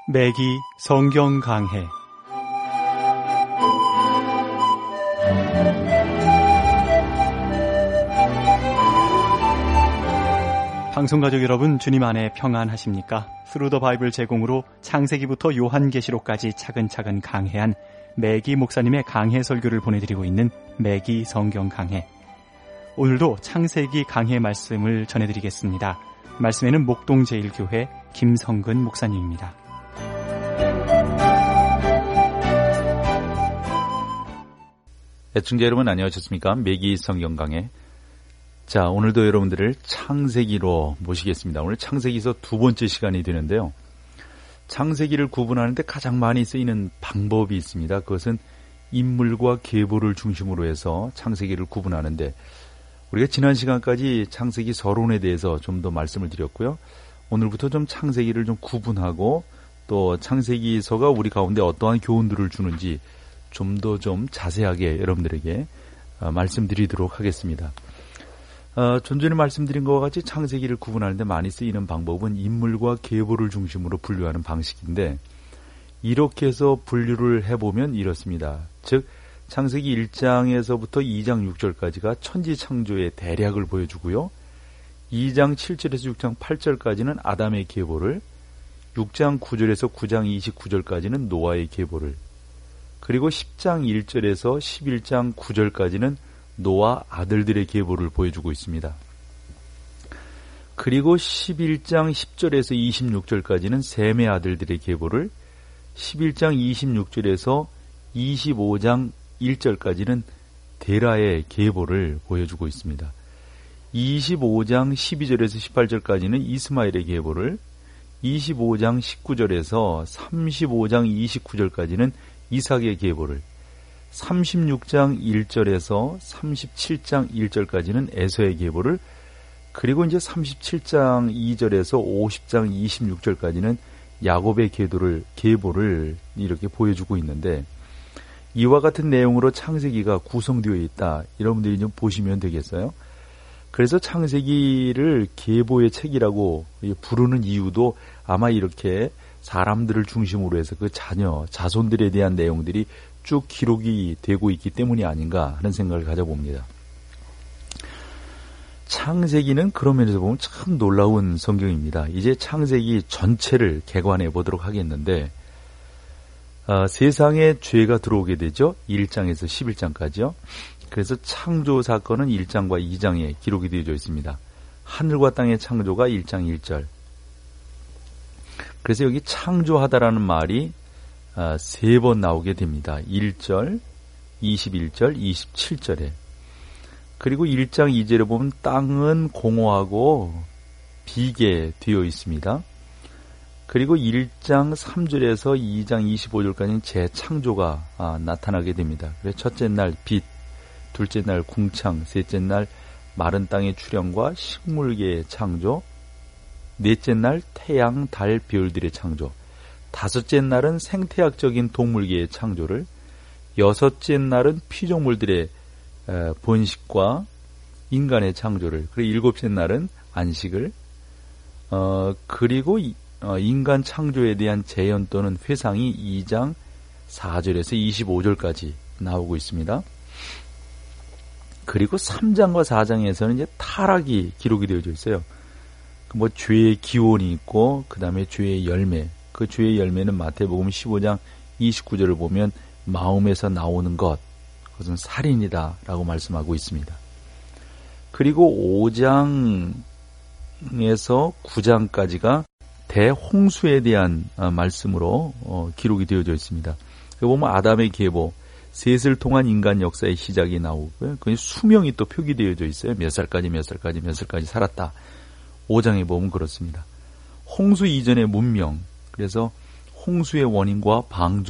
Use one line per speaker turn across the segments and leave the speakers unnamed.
매기 성경 강해. 방송가족 여러분, 주님 안에 평안하십니까? 스루 더 바이블 제공으로 창세기부터 요한계시록까지 차근차근 강해한 매기 목사님의 강해 설교를 보내드리고 있는 매기 성경 강해. 오늘도 창세기 강해 말씀을 전해드리겠습니다. 말씀에는 목동제일교회 김성근 목사님입니다.
애청자 여러분 안녕하셨습니까? 매기 성경 강해. 자, 오늘도 여러분들을 창세기로 모시겠습니다. 오늘 창세기에서 두 번째 시간이 되는데요. 창세기를 구분하는데 가장 많이 쓰이는 방법이 있습니다. 그것은 인물과 계보를 중심으로 해서 창세기를 구분하는데, 우리가 지난 시간까지 창세기 서론에 대해서 좀 더 말씀을 드렸고요. 오늘부터 좀 창세기를 좀 구분하고 또 창세기서가 우리 가운데 어떠한 교훈들을 주는지 좀 더 좀 자세하게 여러분들에게 말씀드리도록 하겠습니다. 좀 전에 말씀드린 것과 같이 창세기를 구분하는데 많이 쓰이는 방법은 인물과 계보를 중심으로 분류하는 방식인데, 이렇게 해서 분류를 해보면 이렇습니다. 즉 창세기 1장에서부터 2장 6절까지가 천지창조의 대략을 보여주고요. 2장 7절에서 6장 8절까지는 아담의 계보를, 6장 9절에서 9장 29절까지는 노아의 계보를, 그리고 10장 1절에서 11장 9절까지는 노아 아들들의 계보를 보여주고 있습니다. 그리고 11장 10절에서 26절까지는 셈의 아들들의 계보를, 11장 26절에서 25장 1절까지는 데라의 계보를 보여주고 있습니다. 25장 12절에서 18절까지는 이스마엘의 계보를, 25장 19절에서 35장 29절까지는 이삭의 계보를, 36장 1절에서 37장 1절까지는 에서의 계보를, 그리고 이제 37장 2절에서 50장 26절까지는 야곱의 계보를 이렇게 보여주고 있는데, 이와 같은 내용으로 창세기가 구성되어 있다. 여러분들이 좀 보시면 되겠어요. 그래서 창세기를 계보의 책이라고 부르는 이유도 아마 이렇게 사람들을 중심으로 해서 그 자손들에 대한 내용들이 쭉 기록이 되고 있기 때문이 아닌가 하는 생각을 가져봅니다. 창세기는 그런 면에서 보면 참 놀라운 성경입니다. 이제 창세기 전체를 개관해 보도록 하겠는데, 세상에 죄가 들어오게 되죠. 1장에서 11장까지요. 그래서 창조 사건은 1장과 2장에 기록이 되어져 있습니다. 하늘과 땅의 창조가 1장 1절. 그래서 여기 창조하다라는 말이 세 번 나오게 됩니다. 1절, 21절, 27절에. 그리고 1장 2절에 보면 땅은 공허하고 비게 되어 있습니다. 그리고 1장 3절에서 2장 25절까지는 재창조가 나타나게 됩니다. 그래서 첫째 날 빛, 둘째 날 궁창, 셋째 날 마른 땅의 출현과 식물계의 창조, 넷째 날 태양, 달, 별들의 창조, 다섯째 날은 생태학적인 동물계의 창조를, 여섯째 날은 피조물들의 번식과 인간의 창조를, 그리고 일곱째 날은 안식을, 그리고 인간 창조에 대한 재현 또는 회상이 2장 4절에서 25절까지 나오고 있습니다. 그리고 3장과 4장에서는 이제 타락이 기록이 되어져 있어요. 뭐 죄의 기원이 있고, 그 다음에 죄의 열매, 그 죄의 열매는 마태복음 15장 29절을 보면 마음에서 나오는 것, 그것은 살인이다 라고 말씀하고 있습니다. 그리고 5장에서 9장까지가 대홍수에 대한 말씀으로 기록이 되어져 있습니다. 그 보면 아담의 계보, 셋을 통한 인간 역사의 시작이 나오고요. 그 수명이 또 표기되어져 있어요. 몇 살까지 살았다. 5장에 보면 그렇습니다. 홍수 이전의 문명, 그래서 홍수의 원인과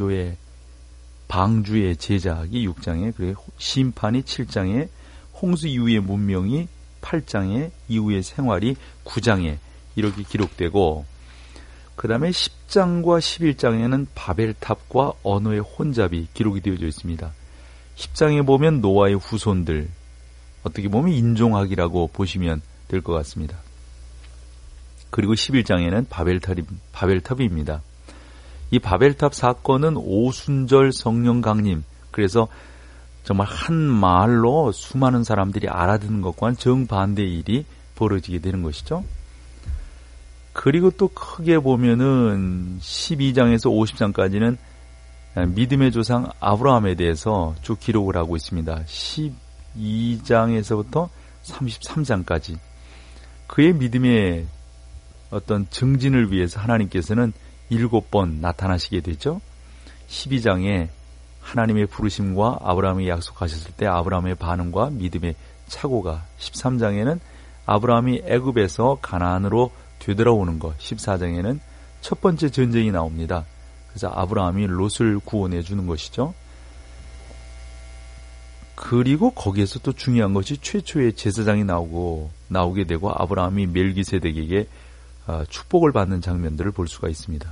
방주의 제작이 6장에, 그리고 심판이 7장에, 홍수 이후의 문명이 8장에, 이후의 생활이 9장에 이렇게 기록되고, 그 다음에 10장과 11장에는 바벨탑과 언어의 혼잡이 기록이 되어져 있습니다. 10장에 보면 노아의 후손들, 어떻게 보면 인종학이라고 보시면 될 것 같습니다. 그리고 11장에는 바벨탑입니다. 이 바벨탑 사건은 오순절 성령 강림, 그래서 정말 한 말로 수많은 사람들이 알아듣는 것과는 정반대의 일이 벌어지게 되는 것이죠. 그리고 또 크게 보면은 12장에서 50장까지는 믿음의 조상 아브라함에 대해서 쭉 기록을 하고 있습니다. 12장에서부터 33장까지 그의 믿음의 어떤 증진을 위해서 하나님께서는 7번 나타나시게 되죠. 12장에 하나님의 부르심과 아브라함이 약속하셨을 때 아브라함의 반응과 믿음의 착오가, 13장에는 아브라함이 애굽에서 가나안으로 되돌아오는 것, 14장에는 첫 번째 전쟁이 나옵니다. 그래서 아브라함이 롯을 구원해 주는 것이죠. 그리고 거기에서 또 중요한 것이 최초의 제사장이 나오게 되고 아브라함이 멜기세덱에게 축복을 받는 장면들을 볼 수가 있습니다.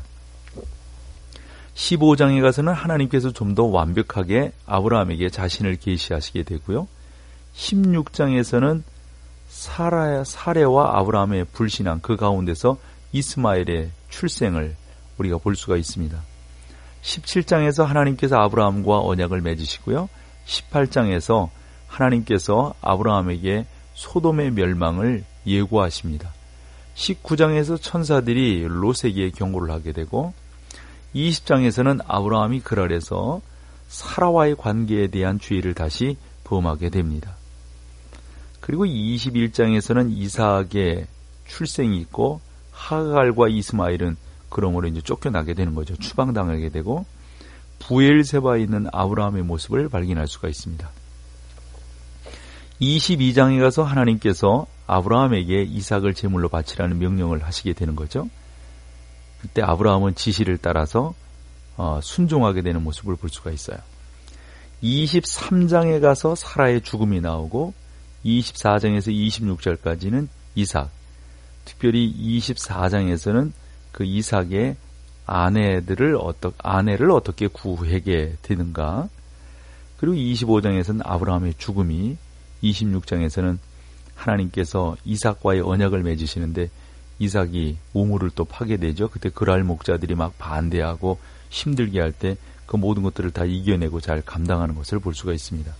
15장에 가서는 하나님께서 좀 더 완벽하게 아브라함에게 자신을 계시하시게 되고요. 16장에서는 사레와 아브라함의 불신앙, 그 가운데서 이스마엘의 출생을 우리가 볼 수가 있습니다. 17장에서 하나님께서 아브라함과 언약을 맺으시고요. 18장에서 하나님께서 아브라함에게 소돔의 멸망을 예고하십니다. 19장에서 천사들이 롯에게 경고를 하게 되고 20장에서는 아브라함이 그 아래서 사라와의 관계에 대한 주의를 다시 범하게 됩니다. 그리고 21장에서는 이삭의 출생이 있고 하갈과 이스마엘은 그러므로 이제 쫓겨나게 되는 거죠. 추방당하게 되고 부엘세바에 있는 아브라함의 모습을 발견할 수가 있습니다. 22장에 가서 하나님께서 아브라함에게 이삭을 제물로 바치라는 명령을 하시게 되는 거죠. 그때 아브라함은 지시를 따라서 순종하게 되는 모습을 볼 수가 있어요. 23장에 가서 사라의 죽음이 나오고 24장에서 26절까지는 이삭, 특별히 24장에서는 그 이삭의 아내를 어떻게 구하게 되는가. 그리고 25장에서는 아브라함의 죽음이, 26장에서는 하나님께서 이삭과의 언약을 맺으시는데 이삭이 우물을 또 파게 되죠. 그때 그랄 목자들이 막 반대하고 힘들게 할 때 그 모든 것들을 다 이겨내고 잘 감당하는 것을 볼 수가 있습니다.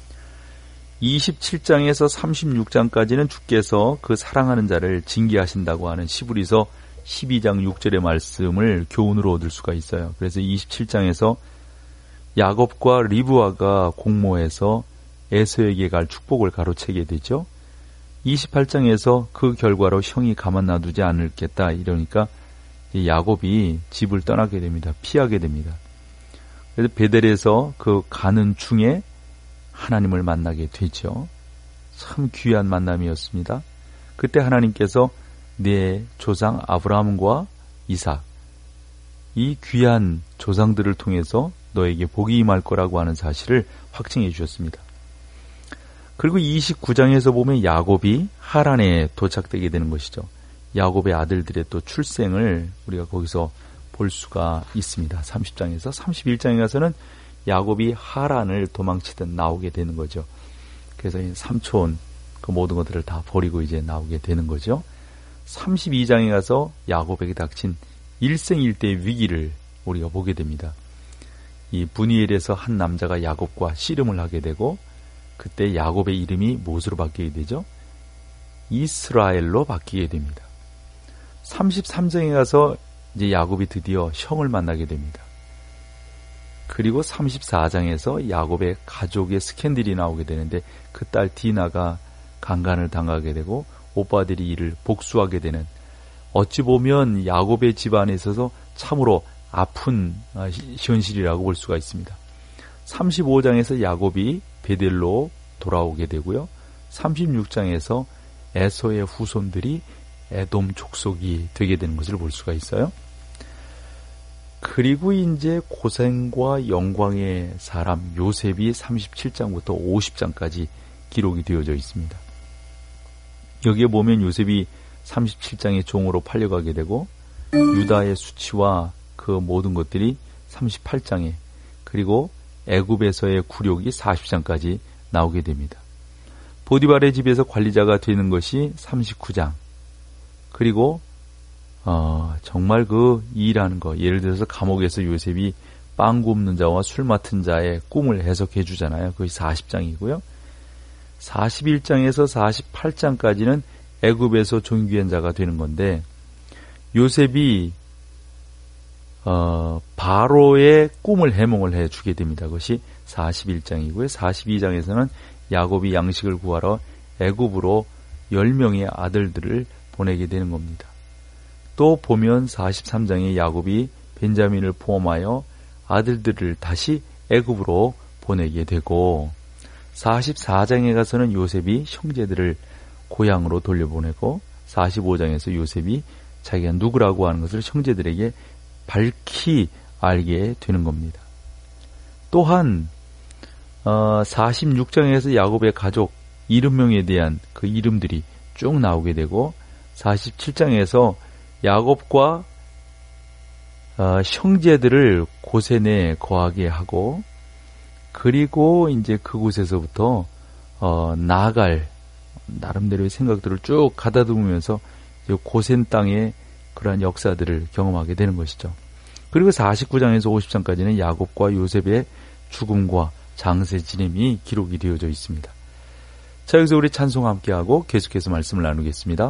27장에서 36장까지는 주께서 그 사랑하는 자를 징계하신다고 하는 시브리서 12장 6절의 말씀을 교훈으로 얻을 수가 있어요. 그래서 27장에서 야곱과 리브아가 공모해서 에서에게 갈 축복을 가로채게 되죠. 28장에서 그 결과로 형이 가만 놔두지 않을겠다 이러니까 야곱이 집을 떠나게 됩니다. 피하게 됩니다. 그래서 베델에서 그 가는 중에 하나님을 만나게 되죠. 참 귀한 만남이었습니다. 그때 하나님께서 내 조상 아브라함과 이삭, 이 귀한 조상들을 통해서 너에게 복이 임할 거라고 하는 사실을 확증해 주셨습니다. 그리고 29장에서 보면 야곱이 하란에 도착되게 되는 것이죠. 야곱의 아들들의 또 출생을 우리가 거기서 볼 수가 있습니다. 30장에서 31장에 가서는 야곱이 하란을 도망치듯 나오게 되는 거죠. 그래서 삼촌 그 모든 것들을 다 버리고 이제 나오게 되는 거죠. 32장에 가서 야곱에게 닥친 일생일대의 위기를 우리가 보게 됩니다. 이 분이엘에서 한 남자가 야곱과 씨름을 하게 되고 그때 야곱의 이름이 무엇으로 바뀌게 되죠? 이스라엘로 바뀌게 됩니다. 33장에 가서 이제 야곱이 드디어 형을 만나게 됩니다. 그리고 34장에서 야곱의 가족의 스캔들이 나오게 되는데 그 딸 디나가 강간을 당하게 되고 오빠들이 이를 복수하게 되는, 어찌 보면 야곱의 집안에 있어서 참으로 아픈 현실이라고 볼 수가 있습니다. 35장에서 야곱이 베델로 돌아오게 되고요. 36장에서 에서의 후손들이 에돔 족속이 되게 되는 것을 볼 수가 있어요. 그리고 이제 고생과 영광의 사람 요셉이 37장부터 50장까지 기록이 되어져 있습니다. 여기에 보면 요셉이 37장의 종으로 팔려가게 되고 유다의 수치와 그 모든 것들이 38장에, 그리고 애굽에서의 굴욕이 40장까지 나오게 됩니다. 보디발의 집에서 관리자가 되는 것이 39장, 그리고 정말 그 일하는 거, 예를 들어서 감옥에서 요셉이 빵 굽는 자와 술 맡은 자의 꿈을 해석해 주잖아요. 그게 40장이고요. 41장에서 48장까지는 애굽에서 존귀한 자가 되는 건데, 요셉이 바로의 꿈을 해몽을 해주게 됩니다. 그것이 41장이고요. 42장에서는 야곱이 양식을 구하러 애굽으로 10명의 아들들을 보내게 되는 겁니다. 또 보면 43장에 야곱이 벤자민을 포함하여 아들들을 다시 애굽으로 보내게 되고, 44장에 가서는 요셉이 형제들을 고향으로 돌려보내고, 45장에서 요셉이 자기가 누구라고 하는 것을 형제들에게 밝히 알게 되는 겁니다. 또한 46장에서 야곱의 가족 70명에 대한 그 이름들이 쭉 나오게 되고, 47장에서 야곱과 형제들을 고센에 거하게 하고, 그리고 이제 그곳에서부터 나아갈 나름대로의 생각들을 쭉 가다듬으면서 고센 땅의 그러한 역사들을 경험하게 되는 것이죠. 그리고 49장에서 50장까지는 야곱과 요셉의 죽음과 장세 지냄이 기록이 되어져 있습니다. 자, 여기서 우리 찬송 함께하고 계속해서 말씀을 나누겠습니다.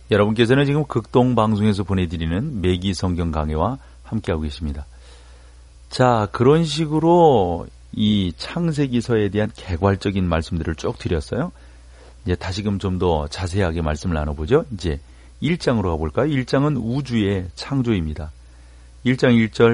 여러분께서는 지금 극동방송에서 보내드리는 매기 성경 강해와 함께하고 계십니다. 자, 그런 식으로 이 창세기서에 대한 개괄적인 말씀들을 쭉 드렸어요. 이제 다시금 좀 더 자세하게 말씀을 나눠보죠. 이제 1장으로 가볼까요? 1장은 우주의 창조입니다. 1장 1절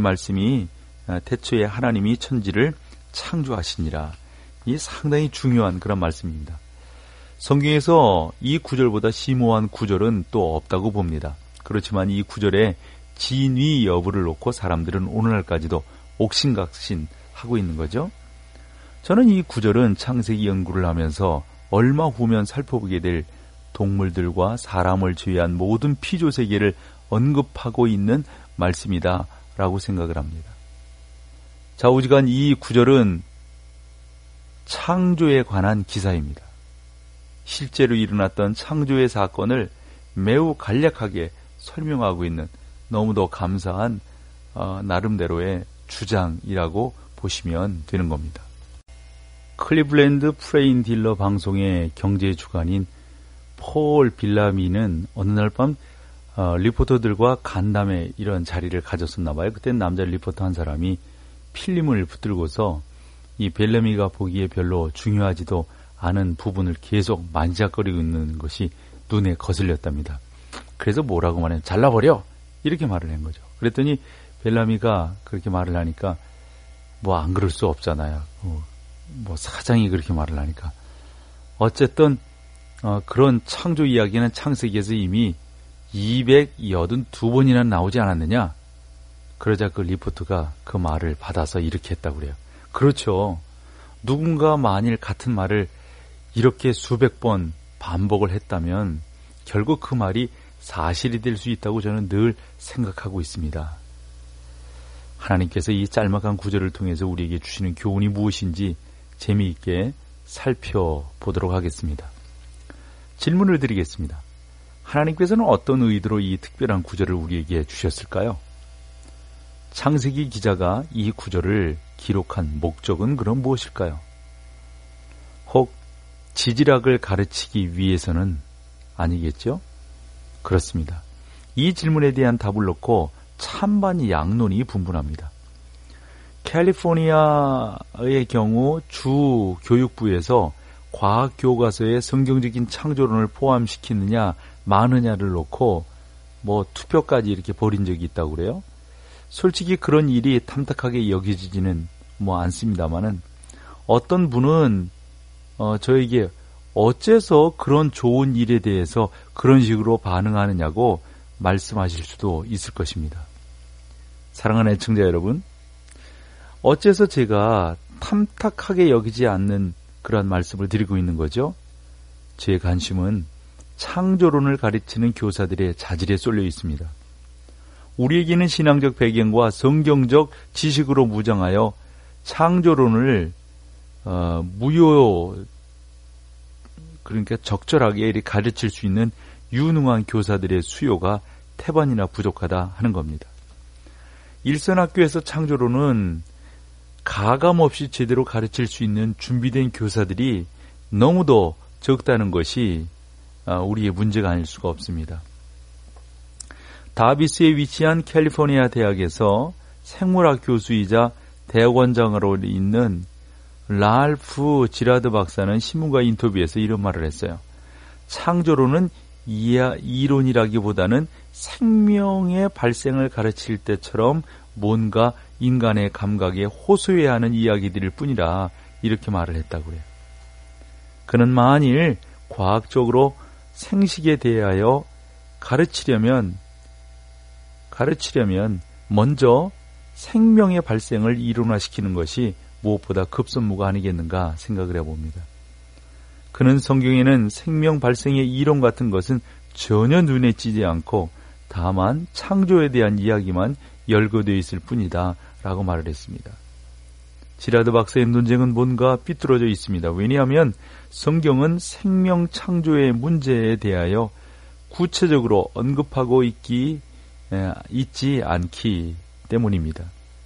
태초에 하나님이 천지를 창조하시니라. 이 상당히 중요한 그런 말씀입니다. 성경에서 이 구절보다 심오한 구절은 또 없다고 봅니다. 그렇지만 이 구절에 진위 여부를 놓고 사람들은 오늘날까지도 옥신각신하고 있는 거죠. 저는 이 구절은 창세기 연구를 하면서 얼마 후면 살펴보게 될 동물들과 사람을 제외한 모든 피조 세계를 언급하고 있는 말씀이다 라고 생각을 합니다. 좌우지간 이 구절은 창조에 관한 기사입니다. 실제로 일어났던 창조의 사건을 매우 간략하게 설명하고 있는 너무도 감사한 나름대로의 주장이라고 보시면 되는 겁니다. 클리블랜드 프레인 딜러 방송의 경제 주간인 폴 빌라미는 어느 날 밤 리포터들과 간담회 이런 자리를 가졌었나 봐요. 그때는 남자 리포터 한 사람이 필름을 붙들고서 이 벨라미가 보기에 별로 중요하지도 않은 부분을 계속 만지작거리고 있는 것이 눈에 거슬렸답니다. 그래서 뭐라고 말해? 잘라버려! 이렇게 말을 한 거죠. 그랬더니 벨라미가 그렇게 말을 하니까 뭐 안 그럴 수 없잖아요. 뭐 사장이 그렇게 말을 하니까. 어쨌든 그런 창조 이야기는 창세기에서 이미 282번이나 나오지 않았느냐? 그러자 그 리포터가 그 말을 받아서 이렇게 했다고 그래요. 그렇죠. 누군가 만일 같은 말을 이렇게 수백 번 반복을 했다면 결국 그 말이 사실이 될 수 있다고 저는 늘 생각하고 있습니다. 하나님께서 이 짤막한 구절을 통해서 우리에게 주시는 교훈이 무엇인지 재미있게 살펴보도록 하겠습니다. 질문을 드리겠습니다. 하나님께서는 어떤 의도로 이 특별한 구절을 우리에게 주셨을까요? 창세기 기자가 이 구절을 기록한 목적은 그럼 무엇일까요? 혹 지질학을 가르치기 위해서는 아니겠죠? 그렇습니다. 이 질문에 대한 답을 놓고 찬반 양론이 분분합니다. 캘리포니아의 경우 주 교육부에서 과학 교과서에 성경적인 창조론을 포함시키느냐 마느냐를 놓고 뭐 투표까지 이렇게 벌인 적이 있다고 그래요. 솔직히 그런 일이 탐탁하게 여겨지지는 뭐 않습니다만은 어떤 분은 저에게 어째서 그런 좋은 일에 대해서 그런 식으로 반응하느냐고 말씀하실 수도 있을 것입니다. 사랑하는 애청자 여러분, 어째서 제가 탐탁하게 여기지 않는 그런 말씀을 드리고 있는 거죠? 제 관심은 창조론을 가르치는 교사들의 자질에 쏠려 있습니다. 우리에게는 신앙적 배경과 성경적 지식으로 무장하여 창조론을 그러니까 적절하게 이렇게 가르칠 수 있는 유능한 교사들의 수요가 태반이나 부족하다 하는 겁니다. 일선학교에서 창조론은 가감없이 제대로 가르칠 수 있는 준비된 교사들이 너무도 적다는 것이 우리의 문제가 아닐 수가 없습니다. 다비스에 위치한 캘리포니아 대학에서 생물학 교수이자 대학원장으로 있는 랄프 지라드 박사는 신문과 인터뷰에서 이런 말을 했어요. 창조론은 이론이라기보다는 생명의 발생을 가르칠 때처럼 뭔가 인간의 감각에 호소해야 하는 이야기들일 뿐이라 이렇게 말을 했다고 해요. 그는 만일 과학적으로 생식에 대하여 가르치려면 먼저 생명의 발생을 이론화시키는 것이 무엇보다 급선무가 아니겠는가 생각을 해봅니다. 그는 성경에는 생명 발생의 이론 같은 것은 전혀 눈에 띄지 않고 다만 창조에 대한 이야기만 열거되어 있을 뿐이다 라고 말을 했습니다. 지라드 박사의 논쟁은 뭔가 삐뚤어져 있습니다. 왜냐하면 성경은 생명 창조의 문제에 대하여 구체적으로 언급하고 있지 않기 때문입니다.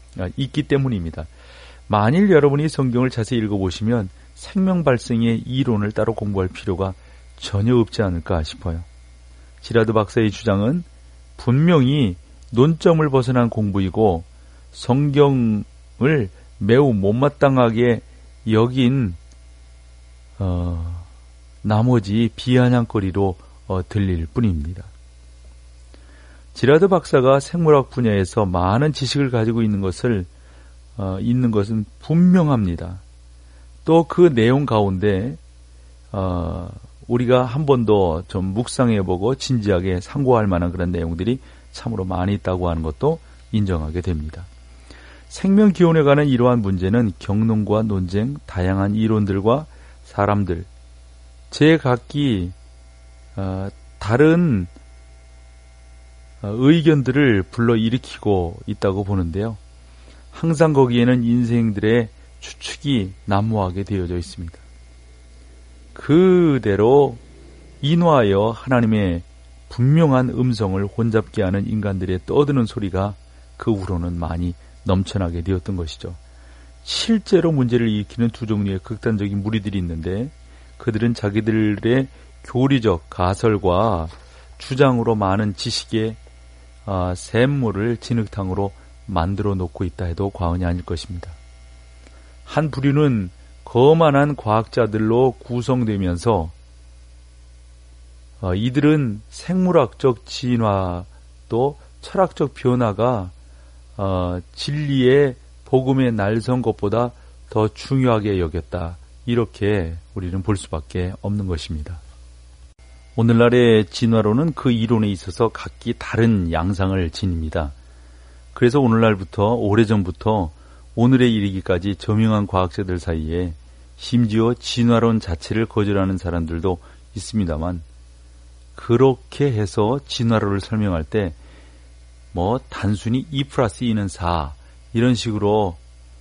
만일 여러분이 성경을 자세히 읽어보시면 생명 발생의 이론을 따로 공부할 필요가 전혀 없지 않을까 싶어요. 지라드 박사의 주장은 분명히 논점을 벗어난 공부이고 성경을 매우 못마땅하게 여긴 나머지 비아냥거리로 들릴 뿐입니다. 지라드 박사가 생물학 분야에서 많은 지식을 가지고 있는 것은 분명합니다. 또 그 내용 가운데 우리가 한 번 더 좀 묵상해보고 진지하게 상고할 만한 그런 내용들이 참으로 많이 있다고 하는 것도 인정하게 됩니다. 생명 기원에 관한 이러한 문제는 경론과 논쟁, 다양한 이론들과 사람들, 제각기 다른 의견들을 불러일으키고 있다고 보는데요. 항상 거기에는 인생들의 추측이 난무하게 되어져 있습니다. 그대로 인화하여 하나님의 분명한 음성을 혼잡게 하는 인간들의 떠드는 소리가 그 후로는 많이 넘쳐나게 되었던 것이죠. 실제로 문제를 일으키는 두 종류의 극단적인 무리들이 있는데 그들은 자기들의 교리적 가설과 주장으로 많은 지식의 샘물을 진흙탕으로 만들어 놓고 있다 해도 과언이 아닐 것입니다. 한 부류는 거만한 과학자들로 구성되면서 이들은 생물학적 진화 또 철학적 변화가 진리의 복음의 날선 것보다 더 중요하게 여겼다. 이렇게 우리는 볼 수밖에 없는 것입니다. 오늘날의 진화론은 그 이론에 있어서 각기 다른 양상을 지닙니다. 그래서 오래전부터 오늘에 이르기까지 저명한 과학자들 사이에 심지어 진화론 자체를 거절하는 사람들도 있습니다만 그렇게 해서 진화론을 설명할 때 단순히 2+2는 4 이런 식으로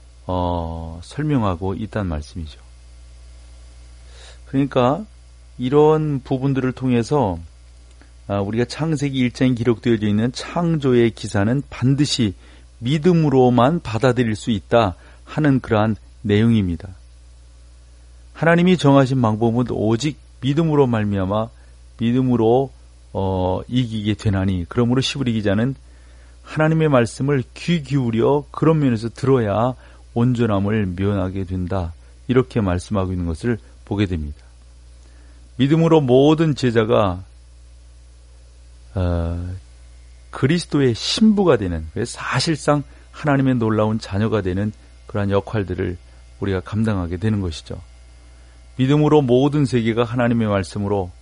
설명하고 있다는 말씀이죠. 그러니까 이런 부분들을 통해서 우리가 창세기 1장에 기록되어져 있는 창조의 기사는 반드시 믿음으로만 받아들일 수 있다 하는 그러한 내용입니다. 하나님이 정하신 방법은 오직 믿음으로 말미암아 믿음으로 이기게 되나니 그러므로 시브리 기자는 하나님의 말씀을 귀 기울여 그런 면에서 들어야 온전함을 면하게 된다 이렇게 말씀하고 있는 것을 보게 됩니다. 믿음으로 모든 제자가 그리스도의 신부가 되는 사실상 하나님의 놀라운 자녀가 되는 그러한 역할들을 우리가 감당하게 되는 것이죠. 믿음으로 모든 세계가 하나님의 말씀으로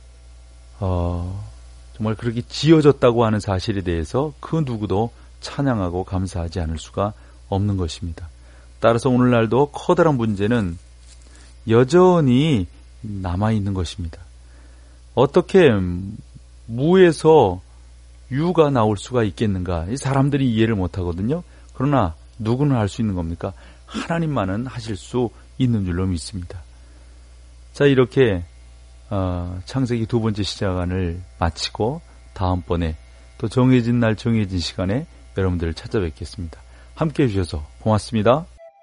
정말 그렇게 지어졌다고 하는 사실에 대해서 그 누구도 찬양하고 감사하지 않을 수가 없는 것입니다. 따라서 오늘날도 커다란 문제는 여전히 남아있는 것입니다. 어떻게 무에서 유가 나올 수가 있겠는가? 이 사람들이 이해를 못하거든요. 그러나 누구는 할 수 있는 겁니까? 하나님만은 하실 수 있는 줄로 믿습니다. 자, 이렇게 창세기 두 번째 시간을 마치고 다음번에 또 정해진 날 정해진 시간에 여러분들을 찾아뵙겠습니다. 함께해 주셔서 고맙습니다.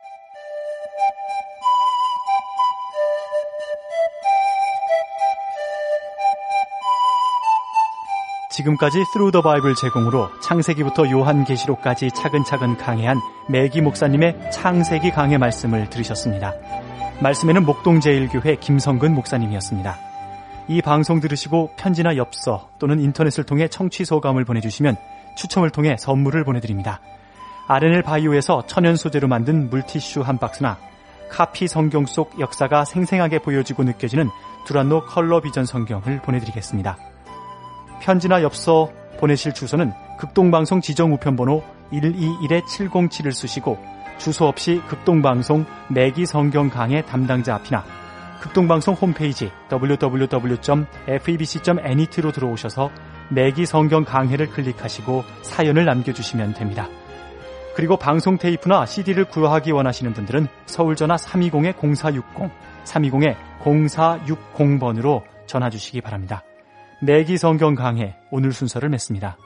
지금까지 Through the Bible 제공으로 창세기부터 요한계시록까지 차근차근 강해한 매기 목사님의 창세기 강해 말씀을 들으셨습니다. 말씀에는 목동제일교회 김성근 목사님이었습니다. 이 방송 들으시고 편지나 엽서 또는 인터넷을 통해 청취 소감을 보내주시면 추첨을 통해 선물을 보내드립니다. R&L 바이오에서 천연 소재로 만든 물티슈 한 박스나 카피 성경 속 역사가 생생하게 보여지고 느껴지는 두란노 컬러 비전 성경을 보내드리겠습니다. 편지나 엽서 보내실 주소는 극동방송 지정우편번호 121-707을 쓰시고 주소 없이 극동방송 매기 성경 강해 담당자 앞이나 극동방송 홈페이지 www.febc.net로 들어오셔서 매기 성경 강해를 클릭하시고 사연을 남겨주시면 됩니다. 그리고 방송 테이프나 CD를 구하기 원하시는 분들은 서울전화 320-0460, 320-0460번으로 전화 주시기 바랍니다. 매기 성경 강해 오늘 순서를 맺습니다.